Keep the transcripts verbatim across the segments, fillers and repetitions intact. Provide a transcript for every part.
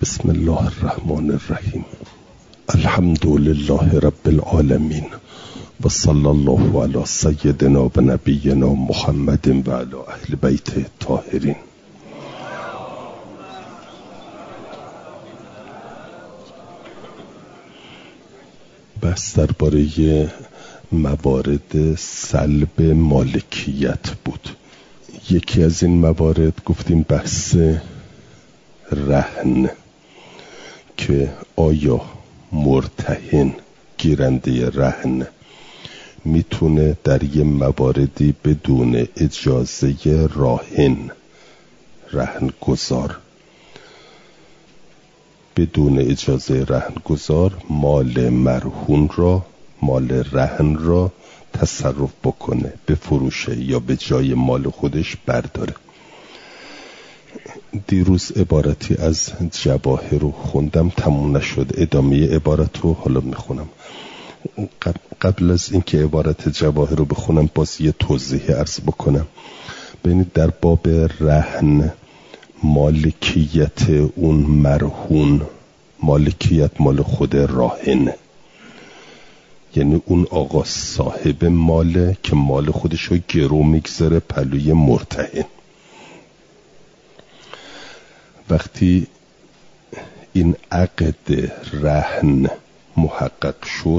بسم الله الرحمن الرحیم. الحمد لله رب العالمین و صلی الله علی سیدنا و نبینا محمد و علی اهل بیت الطاهرین. بحث درباره موارد سلب مالکیت بود. یکی از این موارد گفتیم بحث رهن، که آیا مرتهن گیرنده رهن میتونه در یه مواردی بدون اجازه راهن رهن گذار بدون اجازه رهن گذار مال مرهون را مال رهن را تصرف بکنه، بفروشه یا به جای مال خودش برداره. دیروز عبارتی از جواهر رو خوندم، تموم نشد، ادامه عبارت رو حالا میخونم. قبل از اینکه عبارت جواهر رو بخونم باز یه توضیح عرض بکنم. ببینید در باب رهن مالکیت اون مرهون مالکیت مال خود راهنه، یعنی اون آقا صاحب ماله که مال خودش رو گرو میگذاره پلوی مرتهن. وقتی این عقد رهن محقق شد،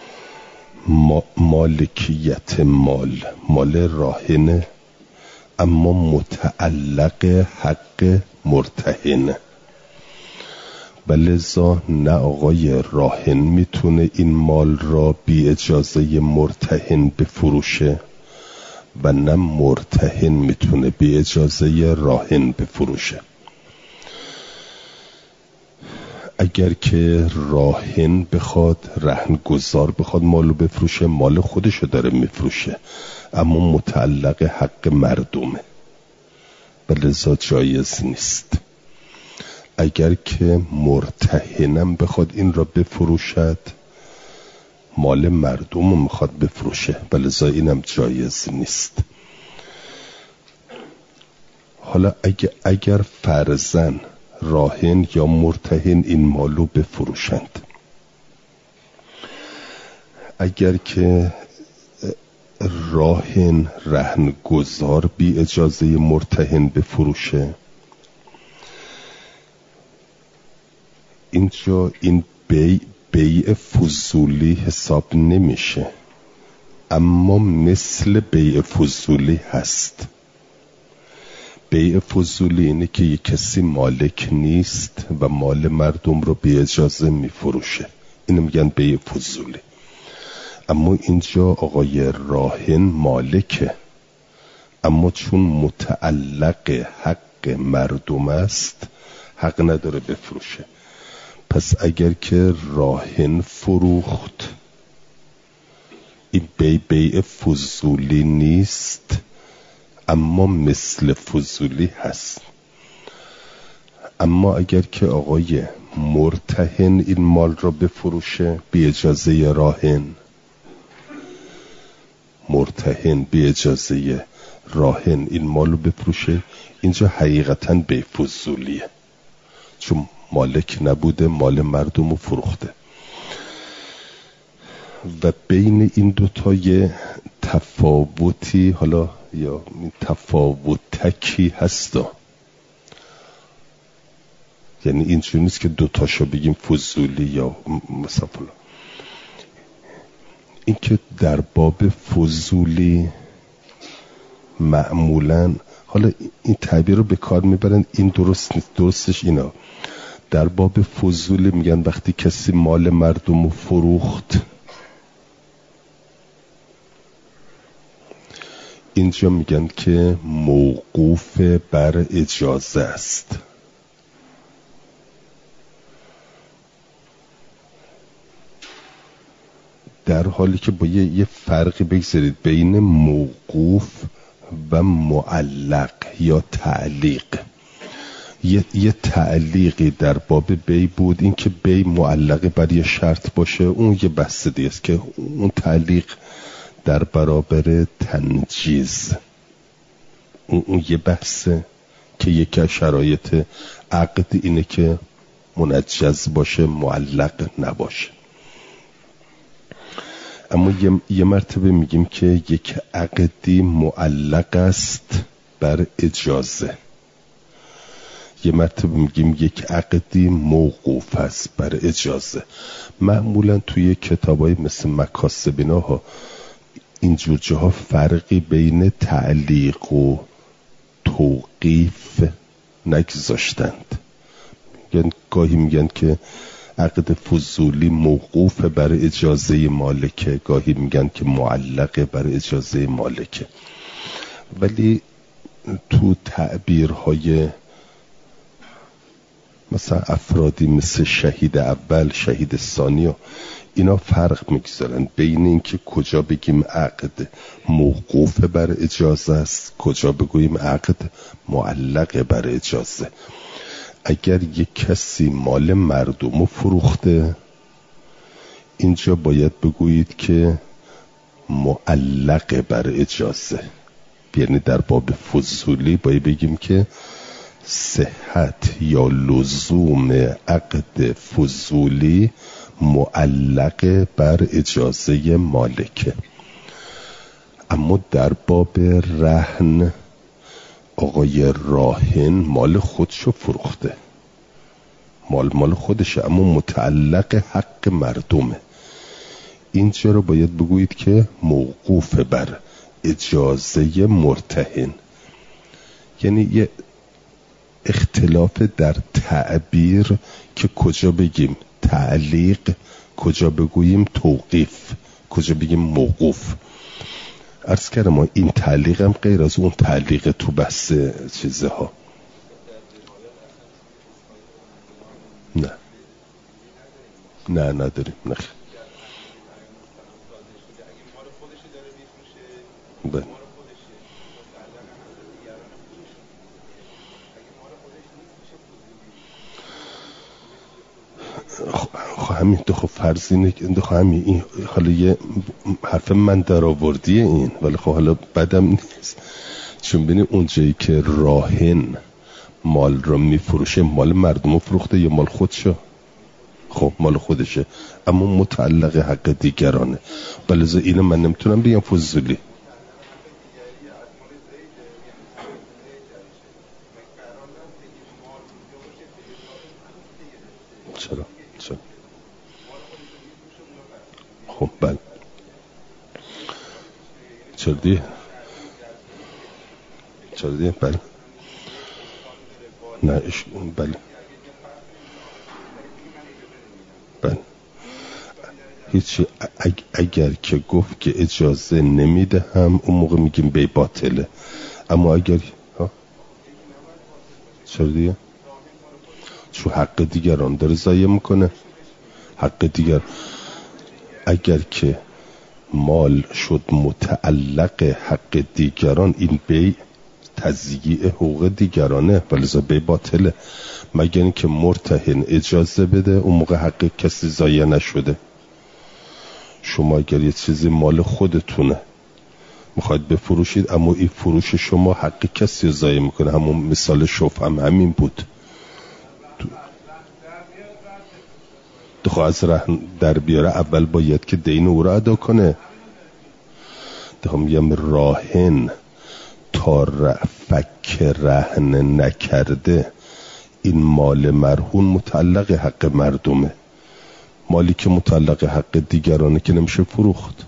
مالکیت مال مال راهنه، اما متعلق حق مرتهنه. و لذا نه آقای راهن میتونه این مال را بی اجازه مرتهن بفروشه و نه مرتهن میتونه بی اجازه راهن بفروشه. اگر که راهن بخواد رهن گذار بخواد مالو بفروشه، مال خودشو داره میفروشه، اما متعلق حق مردمه و لذا جایز نیست. اگر که مرتهنم بخواد این را بفروشد، مال مردم رو میخواد بفروشه و لذا اینم جایز نیست. حالا اگر, اگر فرضاً راهن یا مرتهن این مالو بفروشند، اگر که راهن رهن گذار بی اجازه مرتهن بفروشه، اینجا این بی بیع فضولی حساب نمیشه، اما مثل بیع فضولی هست. بیع فضولی اینه که یک کسی مالک نیست و مال مردم رو بی اجازه میفروشه، اینو میگن بیع فضولی. اما اینجا آقای راهن مالکه، اما چون متعلق حق مردم است حق نداره بفروشه. پس اگر که راهن فروخت، این بیع بیع فضولی نیست، اما مثل فضولی هست. اما اگر که آقای مرتهن این مال را بفروشه بی اجازه راهن، مرتهن بی اجازه راهن این مال رو بفروشه، اینجا حقیقتاً بیع فضولیه، چون مالک نبوده، مال مردم رو فروخته. و بین این دوتا یه تفاوتی حالا یا تفاوتکی هستا، یعنی اینجوری نیست که دوتاشو بگیم فضولی یا مثلا فلان. این که در باب فضولی معمولا، حالا این تعبیر رو به کار میبرن، این درست نیست، درستش اینا در باب فضولی میگن وقتی کسی مال مردم رو فروخت، اینجا میگن که موقوف بر اجازه است. در حالی که با یه, یه فرقی بگذارید بین موقوف و معلق یا تعلیق. یه, یه تعلیقی در باب بی بود، این که بی معلق بر یه شرط باشه، اون یه بحث دیگه است که اون تعلیق در برابر تنجیز، اون, اون یه بحثه که یکی از شرایط عقد اینه که منجز باشه، معلق نباشه. اما یه, یه مرتبه میگیم که یک عقدی معلق است بر اجازه، یه مرتبه میگیم یک عقدی موقوف است بر اجازه. معمولا توی کتابای مثل مکاسبینا ها اینجور جاها فرقی بین تعلیق و توقیف نگذاشتند. میگن گاهی میگن که عقد فضولی موقوف بر اجازه مالکه، گاهی میگن که معلق بر اجازه مالکه. ولی تو تعبیرهای مثلا افرادی مثل شهید اول، شهید ثانی، اینا فرق میگذارن بین این که کجا بگیم عقد موقوف بر اجازه است، کجا بگوییم عقد معلق بر اجازه. اگر یک کسی مال مردم فروخته، اینجا باید بگویید که معلق بر اجازه، یعنی در باب فضولی باید بگیم که صحت یا لزوم عقد فضولی معلق بر اجازه مالکه. اما در باب رهن آقای راهن مال خودشو فروخته، مال مال خودشه اما متعلق حق مردمه، اینجا رو باید بگویید که موقوف بر اجازه مرتهن. یعنی یه اختلاف در تعبیر که کجا بگیم تعلیق، کجا بگوییم توقیف، کجا بگیم موقوف. عرض کردم ما این تعلیق هم غیر از اون تعلیق تو بحث چیزه ها. نه نه نداریم. نه بله خب همین تو خب فرض اینه که خب همین این حالا یه حرف من در آوردیه این، ولی خب حالا بدم نیست، چون ببین اونجایی که راهن مال رو میفروشه مال مردم فروخته یا مال خودشه؟ خب مال خودشه اما متعلق حق دیگرانه، بلکه اینو من نمیتونم بگم فضولی. چرا؟ چرا؟ خب بله چرا دیه؟ چرا دیه؟ بله نه اش... بله بله هیچی. اگ... اگر که گفت که اجازه نمیده هم اون موقع میگیم بی باطله. اما اگر ها چرا دیه؟ چون حق دیگران داره ضایع میکنه، حق دیگر. اگر که مال شد متعلق حق دیگران، این بی تضییع حقوق دیگرانه، ولی بی باطله، مگر اینکه مرتهن اجازه بده، اون موقع حق کسی ضایع نشده. شما اگر یه چیزی مال خودتونه میخواید بفروشید اما این فروش شما حق کسی ضایع میکنه، همون مثال شوف هم همین بود. دخواه از رهن در بیاره اول باید که دین او را ادا کنه. دخواه میگم راهن تا فک رهن نکرده این مال مرهون متعلق حق مردمه، مالی که متعلق حق دیگرانه که نمیشه فروخت.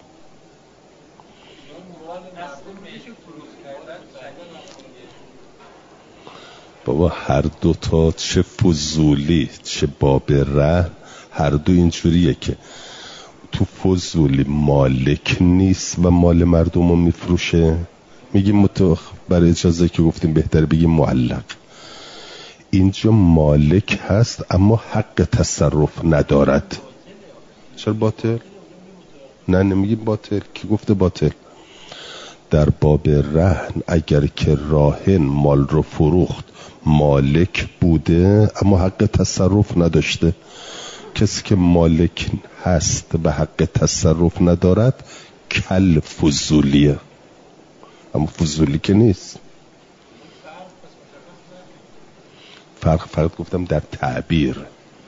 بابا هر دوتا چه فضولی چه باب رهن هر دو اینجوریه که تو فضولی مالک نیست و مال مردم رو میفروشه، میگیم متوخ برای اجازه که گفتیم بهتر بگیم معلق. اینجا مالک هست اما حق تصرف ندارد. چرا باطل؟ نه نمیگیم باطل، کی گفته باطل؟ در باب رهن اگر که راهن مال رو فروخت مالک بوده اما حق تصرف نداشته. کسی که مالک هست و حق تصرف ندارد کل فضولیه، اما فضولی که نیست. فرق فرق گفتم در تعبیر،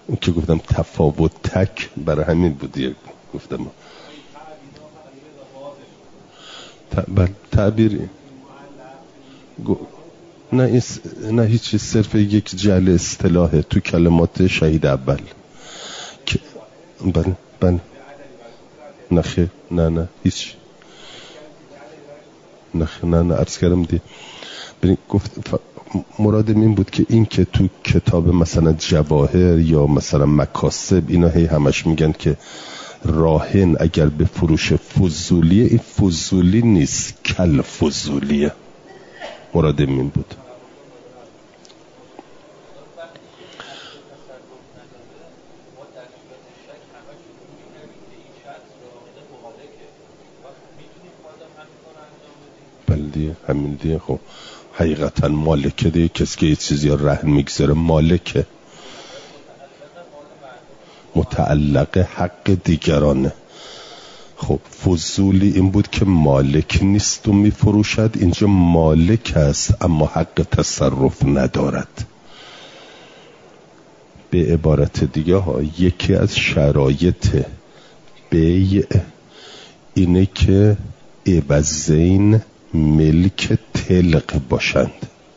اون که گفتم تفاوت تک برای همین بودی گفتم ت... تعبیر نه ایس... نه هیچ، صرف یک جعل اصطلاحه تو کلمات شهید اول که بل بل نه خیر نه نه هیچ نه نه نه عرض کردم دی ببین گفت ف... مرادم این بود که این که تو کتاب مثلا جواهر یا مثلا مکاسب اینا هی همش میگن که راهن اگر به فروش فضولیه، این فضولی نیست، کل فضولیه. مرادم این بود. بله همین دیگه. خب حقیقتا مالکه دیگه، کسی که یه چیزی رهن میگذاره مالکه، متعلق حق دیگرانه. خب فضولی این بود که مالک نیست و میفروشد، اینجا مالک است اما حق تصرف ندارد. به عبارت دیگه ها یکی از شرایط بیع اینه که عوضین ملک طلق باشند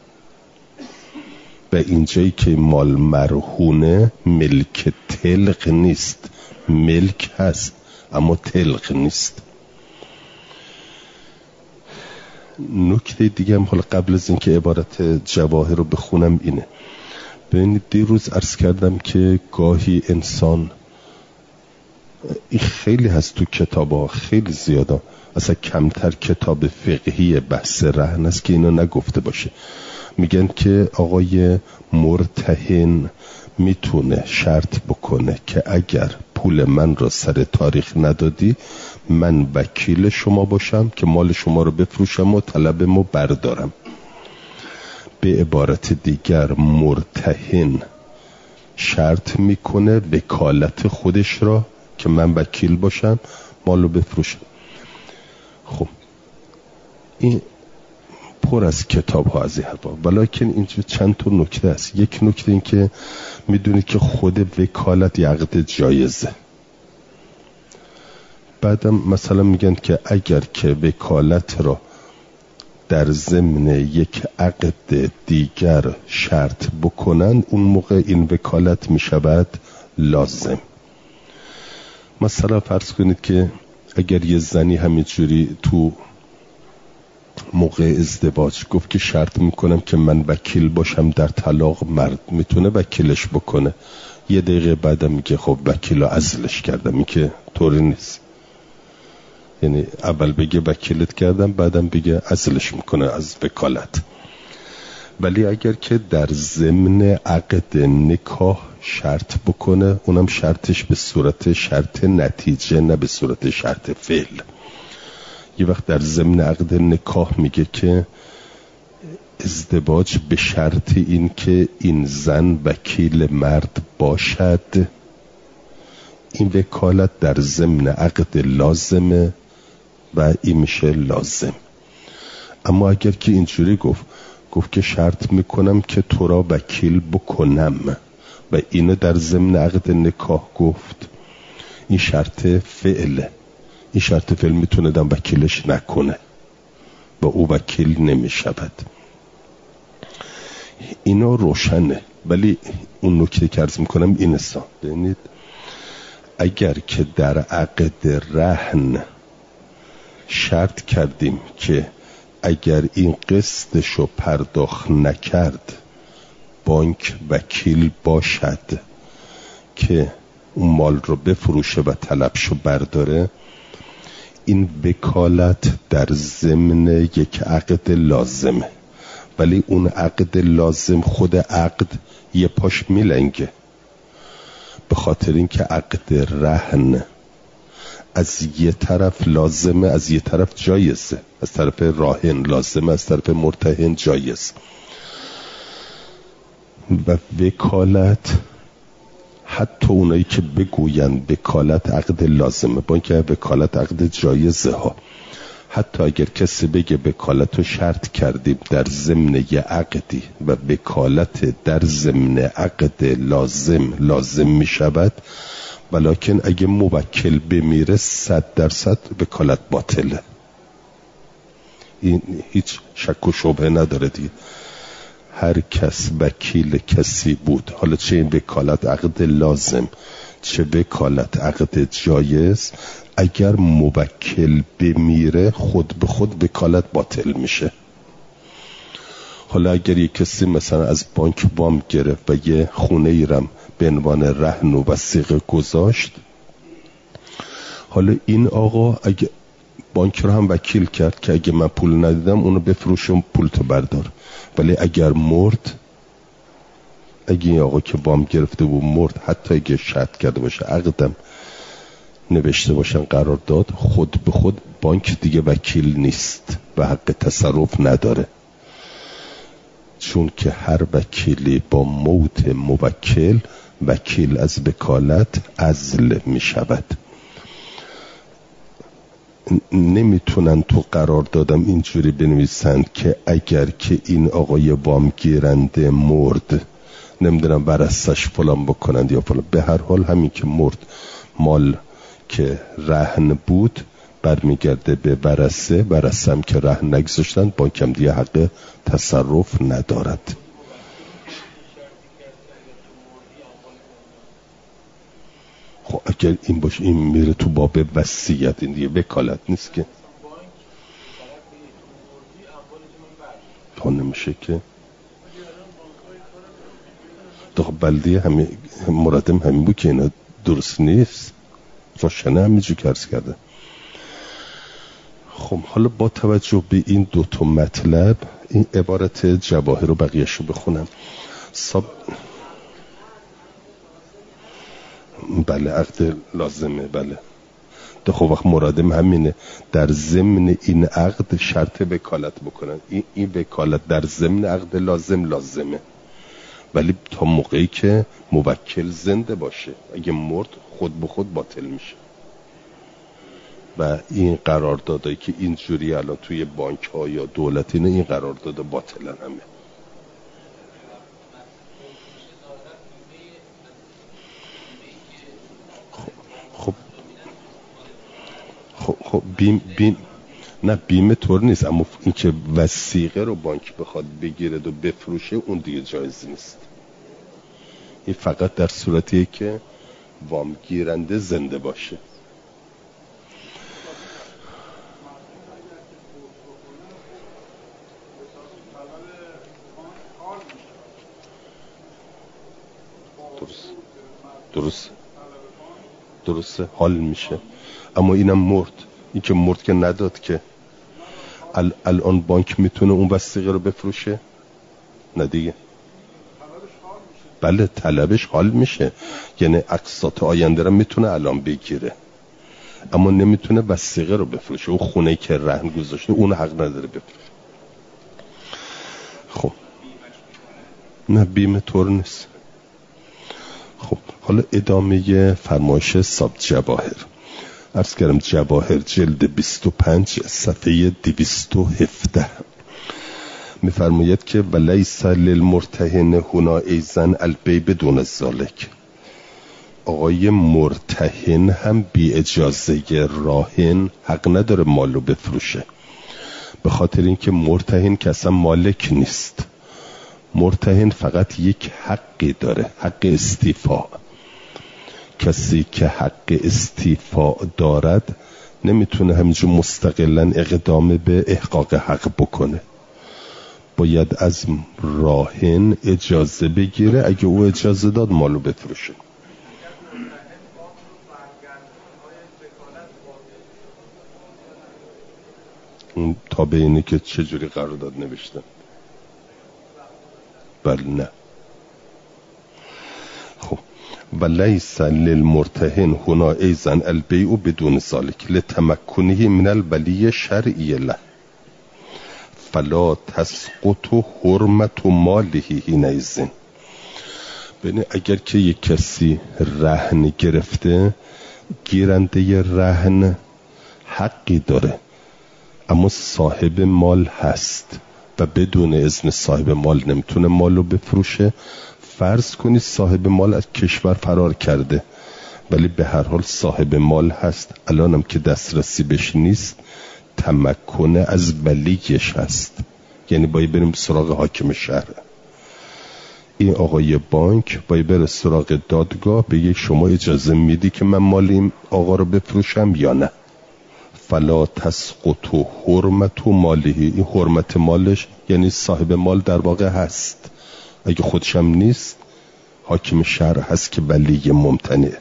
و اینجایی که مال مرهونه ملک طلق نیست، ملک هست اما طلق نیست. نکته دیگه هم حالا قبل از اینکه عبارت جواهر رو بخونم اینه، ببینید دیروز عرض کردم که گاهی انسان، این خیلی هست تو کتاب ها، خیلی زیاده، اصلا کمتر کتاب فقهی بحث رهن است که اینو نگفته باشه. میگن که آقای مرتهن میتونه شرط بکنه که اگر پول من را سر تاریخ ندادی من وکیل شما باشم که مال شما رو بفروشم و طلبمو بردارم. به عبارت دیگر مرتهن شرط میکنه وکالت خودش را که من وکیل باشم مال رو بفروشم. خب این پر از کتاب ها از این حرفا، ولیکن اینجا چند تا نکته است. یک نکته این که میدونید که خود وکالت یه عقد جایزه. بعدم مثلا میگن که اگر که وکالت را در ضمن یک عقد دیگر شرط بکنن اون موقع این وکالت میشود لازم. مثلا فرض کنید که اگر یه زنی همینجوری تو موقع ازدواج گفت که شرط میکنم که من وکیل باشم در طلاق، مرد میتونه وکیلش بکنه. یه دقیقه بعدم میگه خب وکیل رو عزلش کردم، این که طوری نیست. یعنی اول بگه وکیلت کردم بعدم بگه عزلش میکنه از وکالت. ولی اگر که در ضمن عقد نکاح شرط بکنه اونم شرطش به صورت شرط نتیجه نه به صورت شرط فعل. یه وقت در ضمن عقد نکاح میگه که ازدواج به شرط این که این زن وکیل مرد باشد، این وکالت در ضمن عقد لازمه و این میشه لازم. اما اگر که اینجوری گفت گفت که شرط میکنم که تو را وکیل بکنم و اینو در ضمن عقد نکاح گفت، این شرط فعله. این شرط فعل میتونه دم وکیلش نکنه و او وکیل نمیشود. اینا روشنه. ولی اون نکته که عرض میکنم این است، ببینید اگر که در عقد رهن شرط کردیم که اگر این قسطشو پرداخت نکرد بانک وکیل باشد که اون مال رو بفروشه و طلبشو برداره، این وکالت در ضمن یک عقد لازمه. ولی اون عقد لازم خود عقد یه پاش میلنگه، به خاطر اینکه عقد رهن از یه طرف لازمه از یه طرف جایزه، از طرف راهن لازمه از طرف مرتهن جایز. و وکالت حتی اونایی که بگوین وکالت عقد لازمه با اینکه وکالت عقد جایزه ها، حتی اگر کسی بگه وکالت رو شرط کردیم در ضمن یه عقدی و وکالت در ضمن عقد لازم لازم می شود، ولیکن اگه موکل بمیره صد درصد وکالت باطله. این هیچ شک و شبهه نداره دیگه. هر کس وکیل کسی بود، حالا چه این وکالت عقد لازم چه وکالت عقد جایز، اگر موکل بمیره خود به خود وکالت باطل میشه. حالا اگر یک کسی مثلا از بانک وام گرفت و یه خونه ای رم به عنوان رهن و وثیقه گذاشت، حالا این آقا اگه بانک رو هم وکیل کرد که اگه من پول ندیدم اونو بفروشم پول تو بردار، ولی اگر مرد، اگه این آقا که وام گرفته بود مرد، حتی اگه شرط کرده باشه عقدم نوشته باشن قرار داد، خود به خود بانک دیگه وکیل نیست و حق تصرف نداره، چون که هر وکیلی با موت موکل وکیل از وکالت عزل می شود. نمیتونن تو قرار دادم اینجوری بنویسند که اگر که این آقای وام گیرنده مرد نمیدونم ورثش فلان بکنند یا فلان، به هر حال همین که مرد مال که رهن بود برمیگرده به ورثه، ورثه هم که رهن نگذاشتن بانک هم دیگه حق تصرف ندارد. خب اگر این باشه این میره تو باب وصیت، این دیگه وکالت نیست که تا نمیشه که خب بلدیه همین مرادم همین بود که اینا درست نیست، روشنه همینجور که عرض کرده. خب حالا با توجه به این دو تا مطلب این عبارت جواهر رو بقیه‌اش رو بخونم. ساب... بله عقد لازمه، بله ده. خب وقت مرادم همینه، در ضمن این عقد شرط وکالت بکنن. این, این وکالت در ضمن عقد لازم لازمه، ولی تا موقعی که موکل زنده باشه، اگه مرد خود به خود باطل میشه. و این قراردادایی که اینجوری الان توی بانک ها یا دولتی نه، این قرارداد باطلن همه. خب خب خب بیم بیم نه بیم طور نیست، اما این که وثیقه رو بانک بخواد بگیره و بفروشه اون دیگه جایز نیست. این فقط در صورتیه که وام گیرنده زنده باشه. درست درست درسته حال میشه، اما اینم مرد. این که مرد که نداد که ال الان بانک میتونه اون وثیقه رو بفروشه؟ نه دیگه. بله طلبش حال میشه، یعنی اقساط آینده رو میتونه الان بگیره، اما نمیتونه وثیقه رو بفروشه. اون خونه که رهن گذاشته اون حق نداره بفروشه. خب نه بیم طور نیست. خب حالا ادامه فرمایش ساب جواهر. عرض کردم جواهر جلد بیست و پنج صفحه دویست و هفده میفرماید که ولیس للمرتهن هنا ایزن البی بدون ذالک. آقای مرتهن هم بی اجازه راهن حق نداره مالو بفروشه، به خاطر اینکه مرتهن که اصلا مالک نیست. مرتهن فقط یک حقی داره، حق استیفاء. کسی که حق استیفاء دارد نمیتونه همینجور مستقلاً اقدام به احقاق حق بکنه، باید از راهن اجازه بگیره. اگه او اجازه داد مالو بفروشه. اون تابع اینه که چجوری قرارداد نوشتن. بله نه. خب ولیس للمرتهن هنا ایزن البیع بدون ذالک لتمکنه من الولی شرعی له فلا تسقط حرمت ماله حینئذ. ببین اگر که یک کسی رهن گرفته، گیرنده رهن حقی داره اما صاحب مال هست و بدون اذن صاحب مال نمیتونه مال رو بفروشه. فرض کنید صاحب مال از کشور فرار کرده ولی به هر حال صاحب مال هست، الانم که دسترسی بهش نیست، تمکن از ولیش هست، یعنی باید بریم سراغ حاکم شهر. این آقای بانک باید بره سراغ دادگاه بگه شما اجازه میدی که من مال این آقا رو بفروشم یا نه. فلا تسقط حرمت مالیه، این حرمت مالش یعنی صاحب مال در واقع هست، اگه خودشم نیست حاکم شهر هست که ولی ممتنع.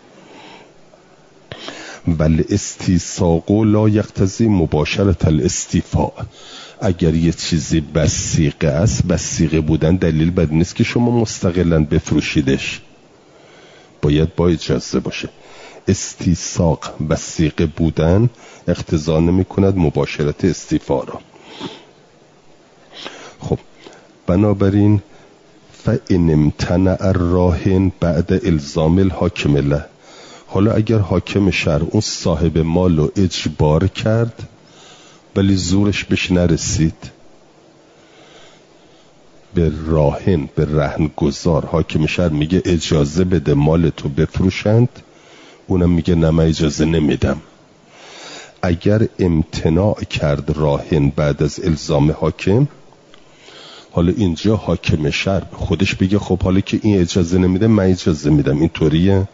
ولی استیساق لا یقتضی مباشرت الاستیفاء، اگر یه چیزی بسیقه است، بسیقه بودن دلیل بر نیست که شما مستقلاً بفروشیدش، باید با اجازه باشه. استیساق بسیقه بودن اقتضا نمی کند مباشرت استیفا را. خب بنابراین فإن امتنع الراهن بعد الزام الحاکم له، حالا اگر حاکم شهر اون صاحب مال رو اجبار کرد ولی زورش بهش نرسید، به راهن، به رهن گذار حاکم شهر میگه اجازه بده مال تو بفروشند، اونم میگه نه من اجازه نمیدم. اگر امتناع کرد راهن بعد از الزام حاکم، حالا اینجا حاکم شهر خودش بگه خب حالا که این اجازه نمیده من اجازه میدم، اینطوریه.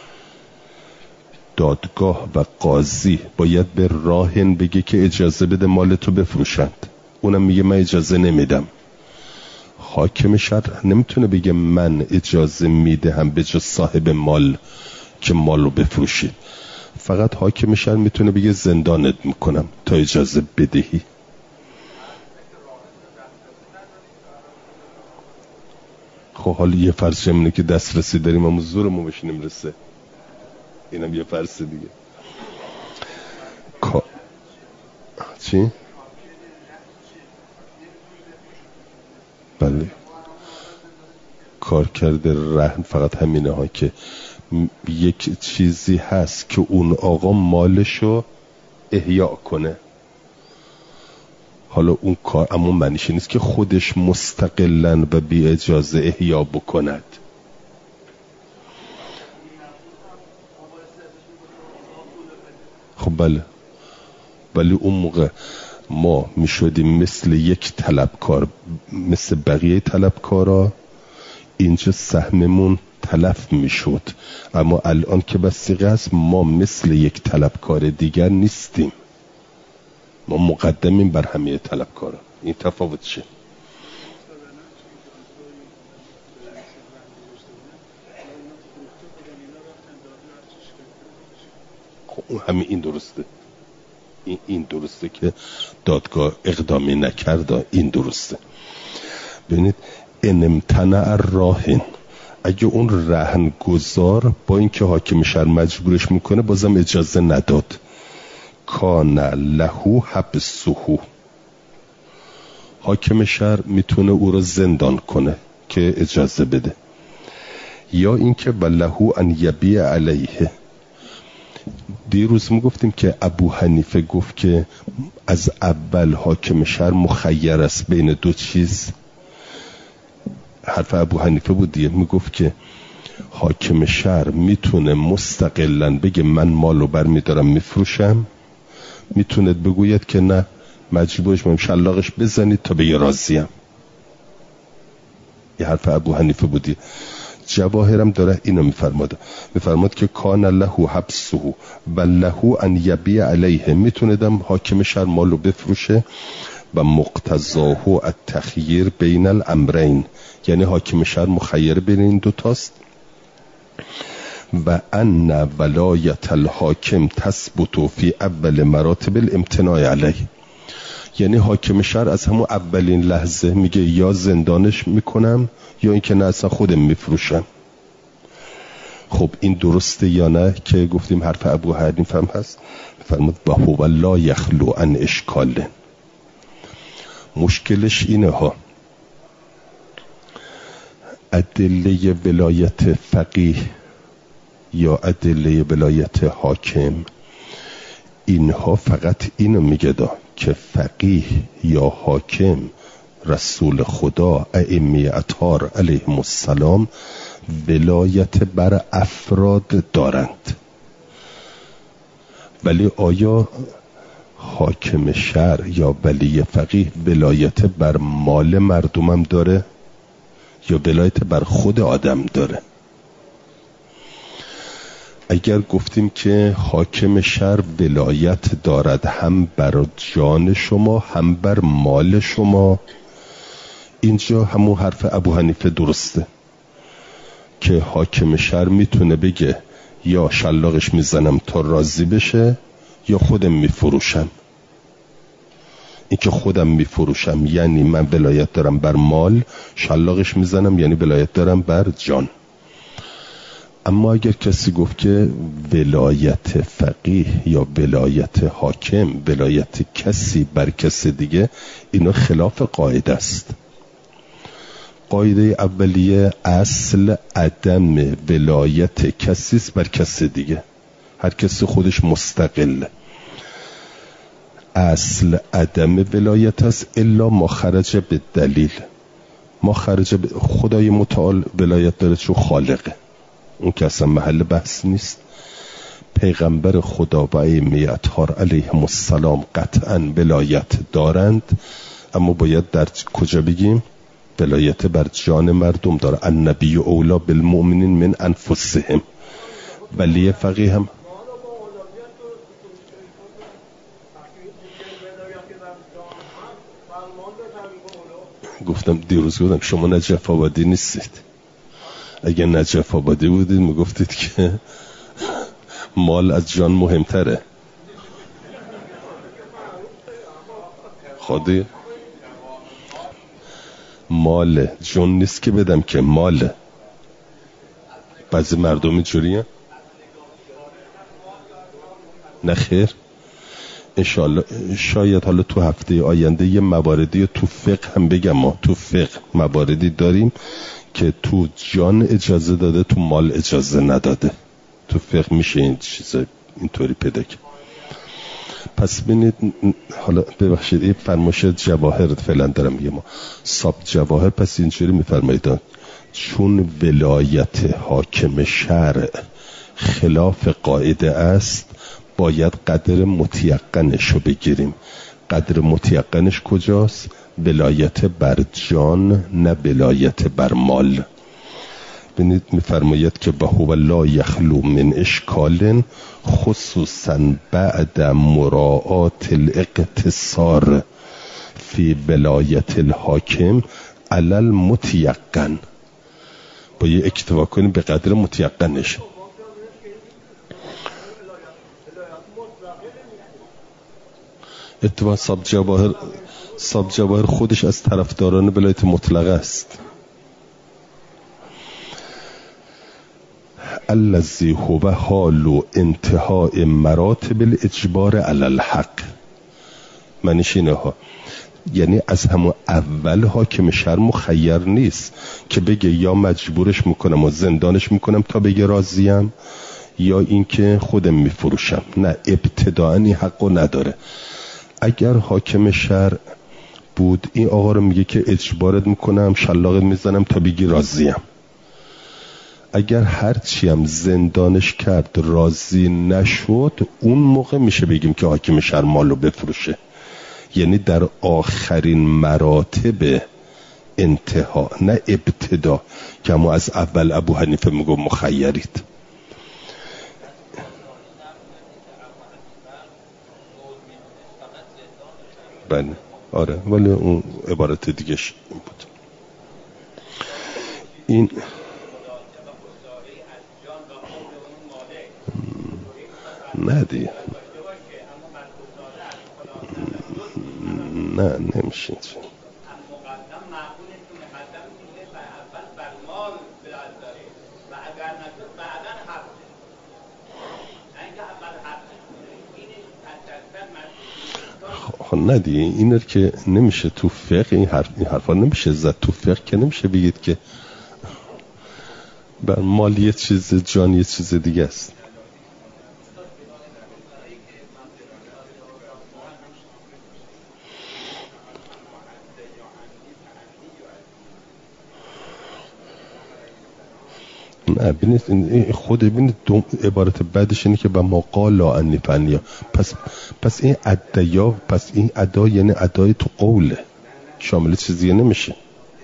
دادگاه و قاضی باید به راهن بگه که اجازه بده مال تو بفروشند، اونم میگه من اجازه نمیدم. حاکم شهر نمیتونه بگه من اجازه میدهم به جز صاحب مال که مال رو بفروشی، فقط حاکم شهر میتونه بگه زندانت میکنم تا اجازه بدهی. خب حالا یه فرض اینه که دسترسی داریم اما زورمون بهش نمیرسه، اینم یه فرض دیگه. کا... چی؟ بله کار کرده رهن فقط همینه ها که یک چیزی هست که اون آقا مالشو احیا کنه، حالا اون کار اما معنیش نیست که خودش مستقلاً و بی اجازه احیا بکند. خب بله، ولی اون موقع ما می شدیم مثل یک طلبکار، مثل بقیه طلبکارا، اینجا سهممون تلف می شد. اما الان که بسیقه است ما مثل یک طلبکار دیگر نیستیم، ما مقدمیم بر همه طلبکارا. این تفاوت چه؟ خب همین این درسته، این, این درسته که دادگاه اقدامی نکرده، این درسته. ببینید ان امتنع الراهن، اگه اون رهن گذار با اینکه حاکم شهر مجبورش میکنه بازم اجازه نداد، کان له حبسه، حاکم شهر میتونه او رو زندان کنه که اجازه بده، یا اینکه ولهو ان یبیع علیه. دیروز ما گفتیم که ابو حنیفه گفت که از اول حاکم شهر مخیر است بین دو چیز، حرف ابو حنیفه بود دیگه، میگفت که حاکم شهر میتونه مستقلاً بگه من مالو برمیدارم میفروشم، میتونه بگوید که نه مجبورش من شلاقش بزنید تا به راضیم. یه حرف ابو حنیفه بودی. جواهرم داره اینو میفرماده، میفرماد که کان له حبسه و له ان یبیع علیه، میتونه دم حاکم شهر مالو بفروشه و مقتضاه التخییر بین الامرین، یعنی حاکم شهر مخیر بین این دوتاست. و ان ولایت الحاکم تثبت فی اول مراتب الامتناع علیه، یعنی حاکم شهر از همون اولین لحظه میگه یا زندانش میکنم یا اینکه نه اصلا خودم میفروشم. خب این درسته یا نه که گفتیم حرف ابو حنیفه هم هست، فرمود و هو لا یخلو عن اشکال. مشکلش اینه ها، ادله ولایت فقیه یا ادله ولایت حاکم، اینها فقط اینو میگه دا که فقیه یا حاکم، رسول خدا، ائمه اطهار علیهم السلام ولایت بر افراد دارند، ولی آیا حاکم شهر یا ولی فقیه ولایت بر مال مردمم داره یا ولایت بر خود آدم داره؟ اگر گفتیم که حاکم شهر ولایت دارد هم بر جان شما هم بر مال شما، اینجا همون حرف ابو حنیفه درسته که حاکم شهر میتونه بگه یا شلاقش میزنم تا راضی بشه یا خودم میفروشم. این که خودم میفروشم یعنی من ولایت دارم بر مال، شلاقش میزنم یعنی ولایت دارم بر جان. اما اگر کسی گفت که ولایت فقیه یا ولایت حاکم ولایت کسی بر کسی دیگه، اینا خلاف قاعده است. قاعده اولیه اصل عدم ولایت کسی است بر کسی دیگه، هر کسی خودش مستقل. اصل عدم ولایت است الا ما خرج به دلیل. ما خرج به خدای متعال ولایت داره چون خالقه، اون که اصلا محل بحث نیست. پیغمبر خدا و ائمه اطهار علیهم السلام قطعا ولایت دارند، اما باید در کجا بگیم؟ ولایت بر جان مردم داره. النبی اولا بالمؤمنین من انفسهم. ولی فقیه هم گفتم دیروز گفتم شما نجف آبادی نیستید. اگه نجف آبادی بودید میگفتید که مال از جان مهمتره. خودی مال جون نیست که بدم که مال. بعضی مردم اینجوریه. نه خیر، انشالله شاید حالا تو هفته آینده یه مواردی تو فقه هم بگم. ما تو فقه مواردی داریم که تو جان اجازه داده تو مال اجازه نداده. تو فقه میشه این چیز اینطوری پیدا کرد. پس ببینید، حالا ببخشید این فرمایش جواهر فعلا دارم میگم، ما صاحب جواهر پس اینجوری میفرمایید چون ولایت حاکم شرع خلاف قاعده است باید قدر متیقنش رو بگیریم. قدر متیقنش کجاست؟ ولایت بر جان نه ولایت بر مال. ببینید میفرماید که به هو لا یخلو من اشکال خصوصا بعد مراعات الاقتصار فی ولایت الحاکم علی المتیقن. با یه اکتفا کنیم به قدر متیقنش. اتفاق صاحب جواهر صاحب جواهر خودش از طرفداران ولایت مطلقه است. الذی هو حال انتهاء مراتب الاجبار علی الحق. معنیش اینه ها، یعنی از همون اول حاکم شرع مخیر نیست که بگه یا مجبورش میکنم و زندانش میکنم تا بگه راضیم یا اینکه خودم میفروشم. نه، ابتداء این حقو نداره. اگر حاکم شرع بود این آقا رو میگه که اجبارت میکنم، شلاقت میزنم تا بگی راضیم. اگر هرچی هم زندانش کرد راضی نشد، اون موقع میشه بگیم که حاکم شرع مالو بفروشه. یعنی در آخرین مراتب انتها نه ابتدا که ما از اول ابو حنیفه میگم مخیرید. بله آره، ولی اون عبارت دیگهش این بود. این نه دیگه نه نمیشه. خب نه دیگه اینه که نمیشه تو فقه این حرف این حرفا نمیشه زد. تو فقه که نمیشه بگید که بر مال یه چیز جان یه چیز دیگه است. نه ببینید این خود ببینید عبارت بعدش اینه که با ما قال لا انی فنیا، پس پس این ادعا، پس این ادا یعنی ادای تو قوله، شامل چیزی نمیشه.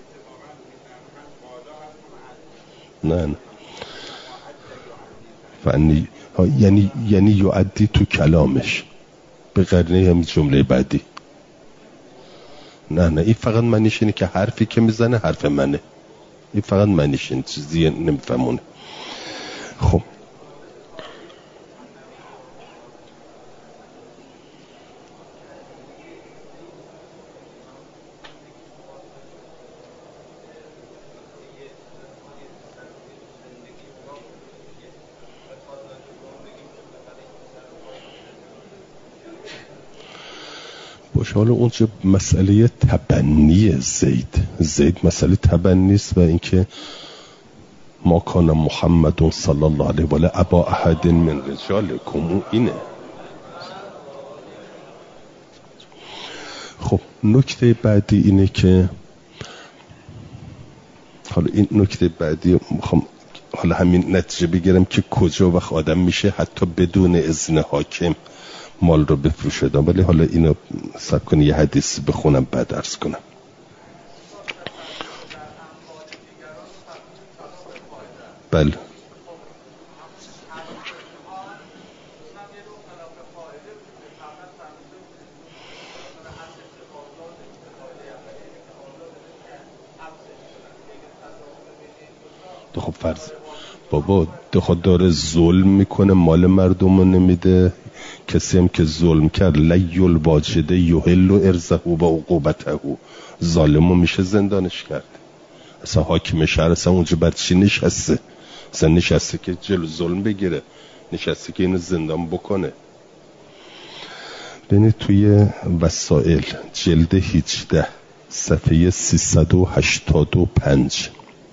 نه نه فنی یعنی یعنی یعدی تو کلامش به قرینه همین جمله بعدی. نه نه این فقط معنیش اینه که حرفی که میزنه حرف منه، این فقط معنیش اینه، چیزی نمیفهمونه. خب باشه، حالا اونجا مسئله تبنی زید زید مسئله تبنی است و اینکه ما کان محمد صلی الله علیه و آله ابا احد من رجالکم، اینه. خب نکته بعدی اینه که حالا این نکته بعدی میخوام حالا همین نتیجه بگیرم که کجا وقت آدم میشه حتی بدون اذن حاکم مال رو بفروشه. ولی حالا اینو صبر کنی یه حدیث بخونم بعد عرض کنم. بله خب فرض بابا خود داره ظلم میکنه، مال مردم رو نمیده. کسی هم که ظلم کرد لیل واجده یحل ارزه و عقوبته، ظالمو میشه زندانش کرد. اصلا حاکم شهر اصلا اونجا بعد چی نشسته؟ اصلا نشسته که جلو ظلم بگیره، نشسته که اینو زندان بکنه. ببینید توی وسائل جلد هجده صفحه سیصد و هشتاد و پنج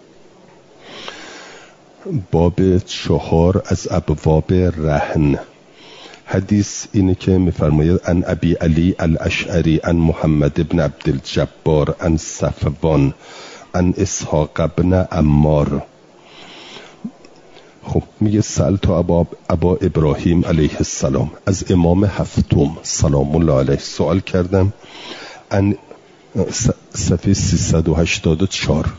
باب چهار از ابواب رهن، حدیث اینه که میفرماید ان ابی علی الاشعری ان محمد ابن عبدالجبار ان صفوان ان اسحاق ابن عمار. خب میگه سألت ابا ابا ابراهیم علیه السلام، از امام هفتم سلام الله علیه سوال کردم. ان صفحه سیصد و هشتاد و چهار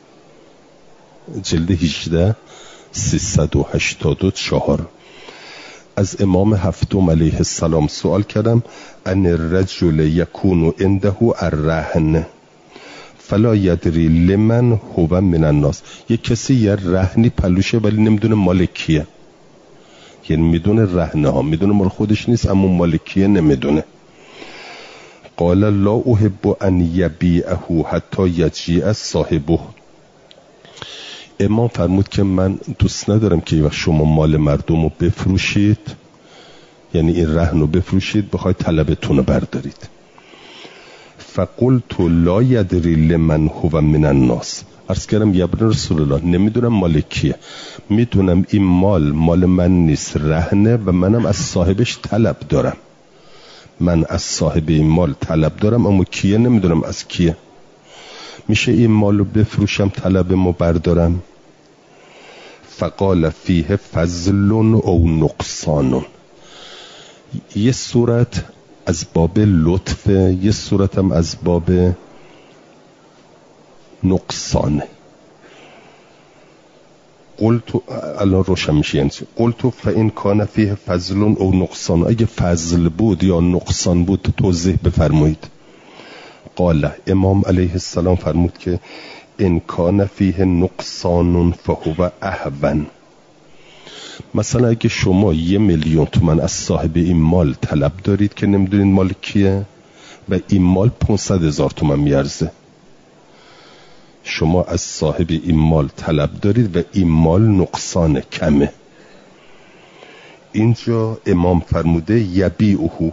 جلد هجده سیصد و هشتاد و چهار از امام هفتم علیه السلام سوال کردم ان الرجل یکون عنده الرهن فلا یدری لمن هو من الناس. یک کسی یه رهنی پلوشه ولی نمیدونه مال کیه، یعنی میدونه رهنه ها، میدونه مال خودش نیست اما مال کیه نمیدونه. قال لا احب ان یبیعه حتی یجیع صاحبه. امام فرمود که من دوست ندارم که وقت شما مال مردم رو بفروشید، یعنی این رهن رو بفروشید بخواید طلبتون رو بردارید. فقلت لا یدری لمن هو من الناس. عرض کردم یا ابن رسول الله نمیدونم مال کیه، میدونم این مال مال من نیست، رهنه و منم از صاحبش طلب دارم. من از صاحب این مال طلب دارم اما کیه نمیدونم از کیه. میشه این مال رو بفروشم طلبمو بردارم؟ فقال فیه فضل او نقصان. یه صورت از باب لطف، یه صورت هم از باب نقصان. قلت الان روشن میشه یعنی قلت فإن کان فیه فضل او نقصان. اگه فضل بود یا نقصان بود توضیح بفرمایید. قال امام علیه السلام فرمود که ان کان فیه نقصان فهو اهون. مثلا اگه شما یه میلیون تومان از صاحب این مال طلب دارید که نمیدونید مال کیه و این مال پانصد هزار تومان میارزه، شما از صاحب این مال طلب دارید و این مال نقصان کمه، اینجا امام فرموده یبیعه،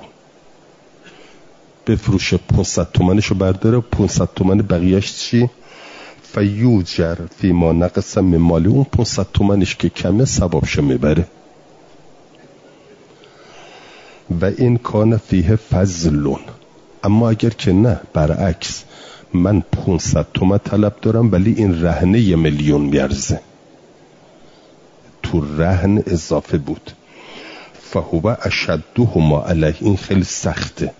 بفروشه پانصد تومنشو برداره، پانصد تومن بقیهش چی؟ فیوجر فی ما نقص من مالی، اون پانصد تومنش که کمه ثوابشو میبره. و این کان فیه فضلون. اما اگر که نه برعکس، من پانصد تومن طلب دارم ولی این رهنه یه میلیون میارزه، تو رهن اضافه بود. فهو اشدهما علیه، این خیلی سخته.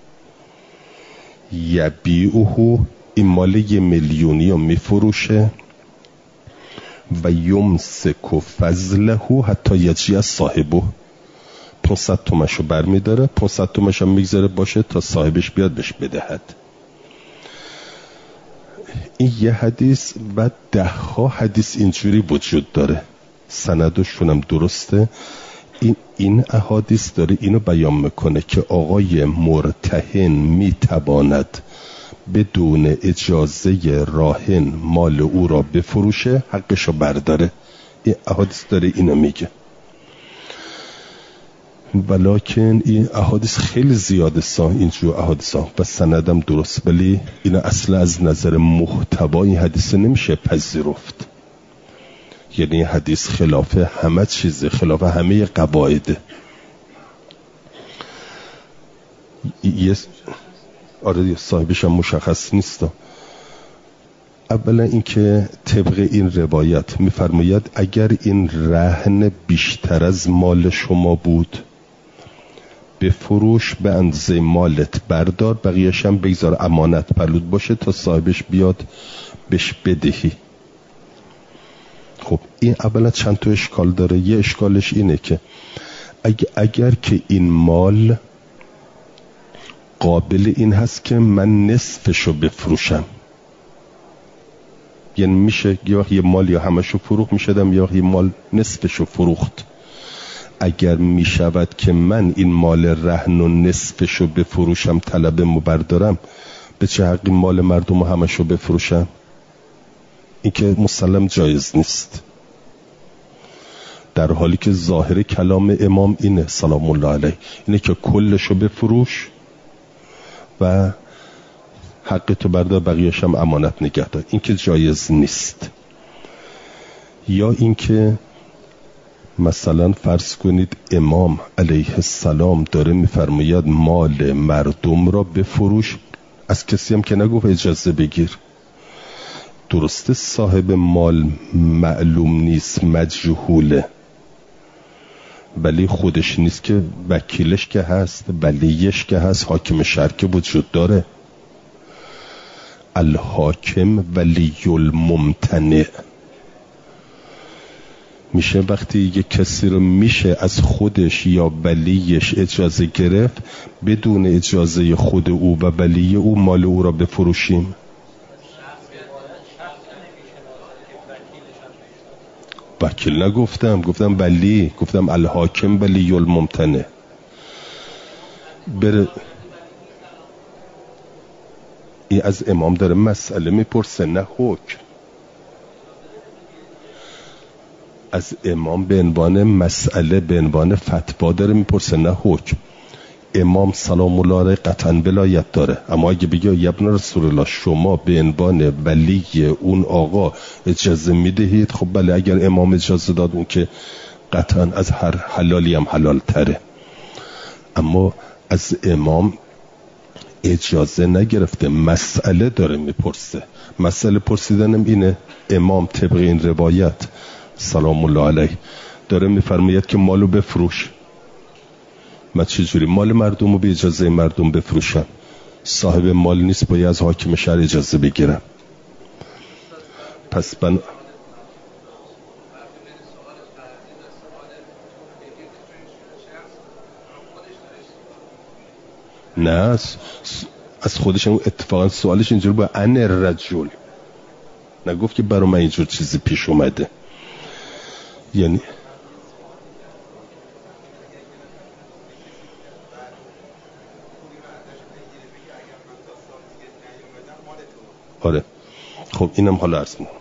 یبیعه، این مال یه میلیونی رو میفروشه. و یمسک فضله حتی یجی صاحبه، پانصد تومنشو برمیداره، پانصد تومنشو میگذاره باشه تا صاحبش بیاد بهش بدهد. این یه حدیث و ده ها حدیث اینجوری وجود داره، سندشون هم درسته. این این احادیث داره اینو بیان میکنه که آقای مرتهن میتواند بدون اجازه راهن مال او را بفروشه، حقشو برداره. این احادیث داره اینو میگه. ولیکن این احادیث خیلی زیاده سا اینجور احادیث ها و سندم درست، ولی این اصلا از نظر محتوا این حدیث نمیشه پذیرفت. یعنی حدیث خلاف همه چیزه، خلاف همه قواعده. یه آره صاحبش هم مشخص نیست. اولا اینکه طبق این روایت میفرماید اگر این رهن بیشتر از مال شما بود بفروش، به اندازه مالت بردار، بقیه‌اش هم بگذار امانت پلود باشه تا صاحبش بیاد بهش بدهی. خب این اولا چند تا اشکال داره. یه اشکالش اینه که اگر, اگر که این مال قابل این هست که من نصفشو بفروشم، یعنی میشه یا یه مال یا همشو فروخت میشدم یا یه مال نصفشو فروخت. اگر میشود که من این مال رهن و نصفشو بفروشم طلبمو بردارم، به چه حقی مال مردم همشو بفروشم؟ این که مسلم جایز نیست، در حالی که ظاهر کلام امام اینه سلام الله علیه، اینه که کلشو بفروش و حق تو بردار، بقیه‌اش هم امانت نگه دار. این که جایز نیست. یا اینکه مثلا فرض کنید امام علیه السلام داره میفرماید مال مردم را بفروش، از کسی هم که نگفت اجازه بگیر. درسته صاحب مال معلوم نیست، مجهوله، ولی خودش نیست که، وکیلش که هست، ولیش که هست، حاکم شهر که وجود داره. الحاکم ولی الممتنع. میشه وقتی یک کسی رو میشه از خودش یا ولیش اجازه گرفت، بدون اجازه خود او و ولی او مال او را بفروشیم. وکیل نگفتم، گفتم ولی، گفتم الحاکم ولی الممتنع. بره این از امام داره مسئله میپرسه، نه حکم. از امام به عنوان مسئله، به عنوان فتوا داره میپرسه، نه حکم. امام سلام الله علیه قطعا ولایت داره، اما اگه بگه یا ابن رسول الله شما به عنوان ولی اون آقا اجازه میدهید، خب بله، اگر امام اجازه داد اون که قطعا از هر حلالی هم حلال تره. اما از امام اجازه نگرفته، مسئله داره میپرسه. مسئله پرسیدنم اینه، امام طبق این روایت سلام الله علیه داره میفرماید که مالو بفروش. من چجوری مال مردم رو به اجازه مردم بفروشم؟ صاحب مال نیست، باید از حاکم شهر اجازه بگیرم. پس من نه از خودش اتفاقا سوالش اینجوری با ان الرجل، نگفت که برای من اینجور چیزی پیش اومده. یعنی آره. خب اینم حالا عرض میکنم.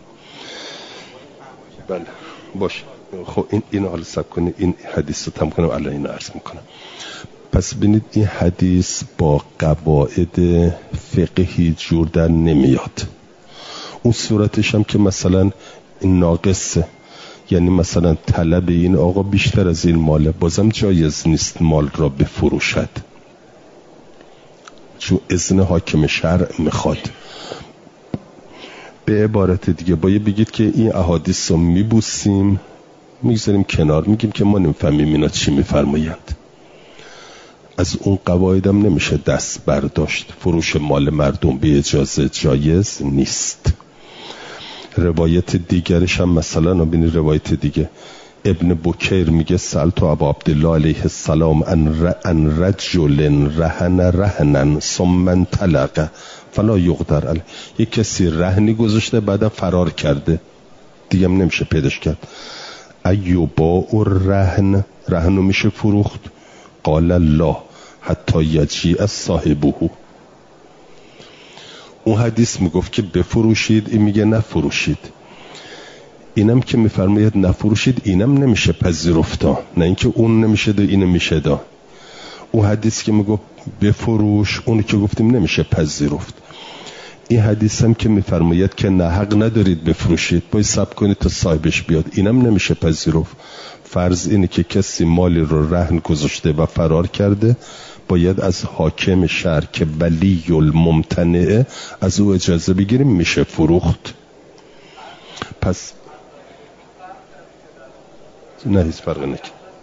بله باشه. خب این اینو حالا سب کنید، این حدیث رو تم کنم، الان اینو عرض میکنم. پس ببینید این حدیث با قواعد فقهی جور در نمیاد. اون صورتش هم که مثلا این ناقصه، یعنی مثلا طلب این آقا بیشتر از این ماله، بازم جایز نیست مال را بفروشد، چون اذن حاکم شرع میخواد. به عبارت دیگه باید بگید که این احادیث رو میبوسیم میگذاریم کنار، میگیم که ما نمیفهمیم اینا چی میفرمایند. از اون قواعدم نمیشه دست برداشت. فروش مال مردم به اجازه جایز نیست. روایت دیگرش هم مثلا نبینی روایت دیگه ابن بکیر میگه سألت ابا عبدالله علیه السلام ان رجل رهن رهنن ثم انطلق فلا یقدر علیه. یک کسی رهنی گذاشته بعدا فرار کرده دیگه هم نمیشه پیداش کرد. ایوباء الرهن، رهنو میشه فروخت؟ قال لا حتی یجیء صاحبه. اون حدیث میگفت که بفروشید، این میگه نفروشید. اینم که میفرماید نفروشید اینم نمیشه پذیرفتا، نه اینکه اون نمیشه دا اینم میشه دا. اون حدیث که میگفت بفروش، اونی که گفتیم نمیشه پذیرفت. این حدیث هم که میفرماید که نه حق ندارید بفروشید، باید صبر کنید تا صاحبش بیاد، اینم نمیشه پذیرفت. فرض اینه که کسی مالی رو رهن گذاشته و فرار کرده، باید از حاکم شهر که ولی الممتنعه از او اجازه بگیریم میشه فروخت. پس نه هیچ فرق نکنه،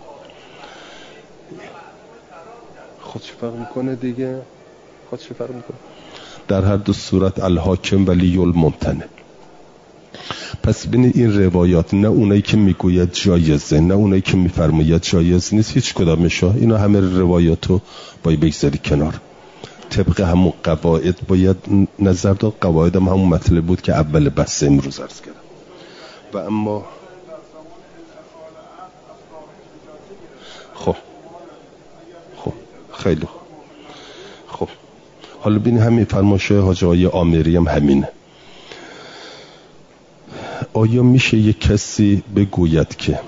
خودش فرق میکنه دیگه، خودش فرق میکنه. در هر دو صورت الحاکم ولی الممتنع. پس ببینید این روایات، نه اونایی که میگوید جایزه نه اونایی که میفرماید جایز نیست، هیچ کدامشا، اینا همه روایاتو باید بگذاری کنار. طبق همون قواعد باید نظر داد. قواعد هم همون مطلب بود که اول بحث امروز عرض کردم. و اما خب خب خیلی خوب. خب حالا ببین همین فرمایشه حاج آقای آمری هم همینه. آیا میشه یک کسی بگوید که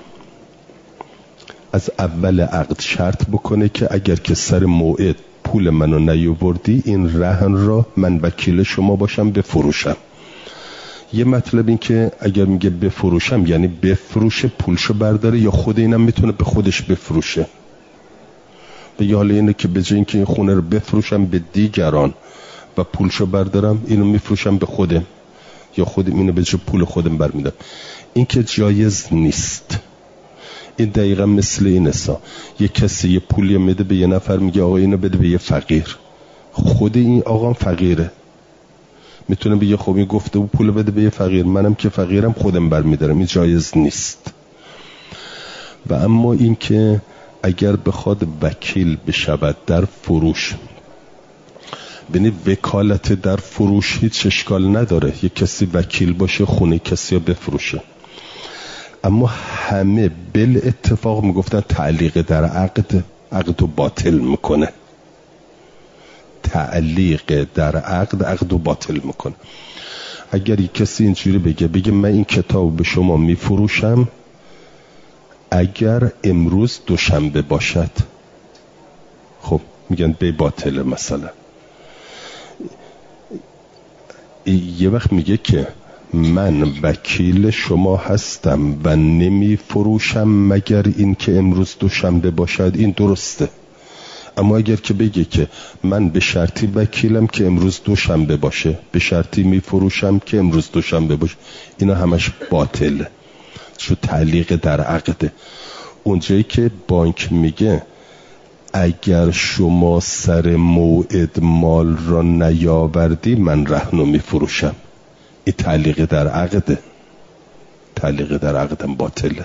از اول عقد شرط بکنه که اگر که سر موعد پول منو نیاوردی این رهن را من وکیل شما باشم بفروشم؟ یه مطلب این که اگر میگه بفروشم یعنی بفروشه پولشو برداره، یا خود اینم میتونه به خودش بفروشه؟ بگه حالا اینه که به جای اینکه این خونه رو بفروشم به دیگران و پولشو بردارم، اینو میفروشم به خودم، یا خودم اینو به جای پول خودم برمیدم. این که جایز نیست. این دقیقا مثل این است، یه کسی یه پولی میده به یه نفر، میگه آقا اینو بده به یه فقیر، خود این آقا فقیره، میتونه بگه خب این گفته بود پول بده به یه فقیر، منم که فقیرم خودم برمیدارم. این جایز نیست. و اما این که اگر بخواد وکیل بشود در فروش، ببینید وکالت در فروش هیچ اشکال نداره، یک کسی وکیل باشه خونه کسی رو بفروشه. اما همه بل اتفاق میگفتن تعلیق در عقد عقد رو باطل میکنه. تعلیق در عقد عقد رو باطل میکنه. اگر یک کسی اینجوری بگه بگه من این کتاب به شما میفروشم اگر امروز دوشنبه باشد، خب میگن بی باطله. مثلا یه وقت میگه که من وکیل شما هستم و نمی فروشم مگر این که امروز دوشنبه باشد، این درسته. اما اگر که بگه که من به شرطی وکیلم که امروز دوشنبه باشه، به شرطی می فروشم که امروز دوشنبه باشه، اینا همش باطله، چون تعلیق در عقده. اونجایی که بانک میگه اگر شما سر موعد مال را نیاوردی من رهنو میفروشم، این تعلیق در عقده. تعلیق در عقدم باطله،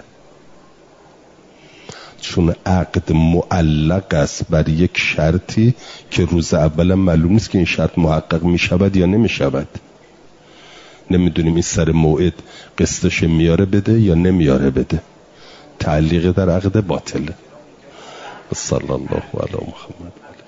چون عقد معلق است بر یک شرطی که روز اولم معلوم نیست که این شرط محقق میشود یا نمیشود. نمیدونیم این سر موعد قسطش میاره بده یا نمیاره بده. تعلیق در عقد باطله. صلی الله علی محمد.